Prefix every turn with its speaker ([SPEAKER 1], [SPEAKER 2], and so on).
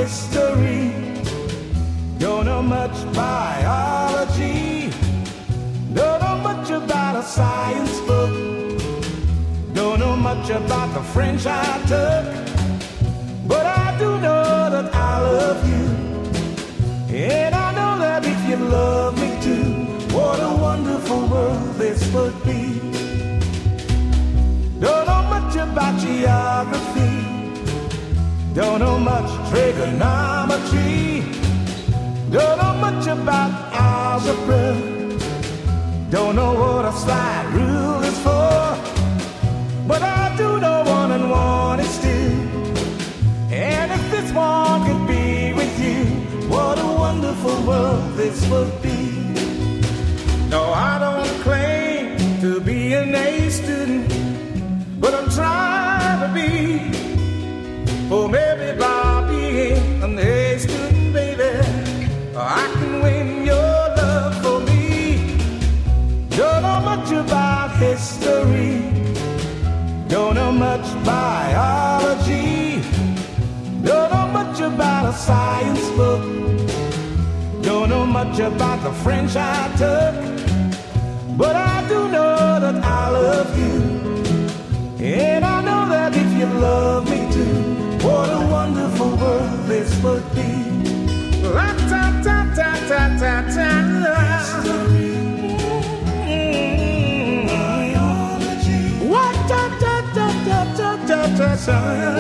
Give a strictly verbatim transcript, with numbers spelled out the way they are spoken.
[SPEAKER 1] history. Don't know much biology. Don't know much about a science book. Don't know much about the French I took. But I do know that I love you. And I know that if you love me too, what a wonderful world this would be. Don't know much about geography. Don't know much trigonometry. Don't know much about algebra. Don't know what a slide rule is for. But I do know one and one is two. And if this one could be with you, what a wonderful world this would be. No, I don't claim to be an A student, but I'm trying to be. For maybe by being an A student, baby, I can win your love for me. Don't know much about history. Don't know much biology. Don't know much about a science book. Don't know much about the French I took. But I do know that I love you. And I know that if you love me too, what a wonderful world this would be. La ta ta ta ta ta ta. History. Mm-hmm. Biology. What ta ta ta ta ta ta ta.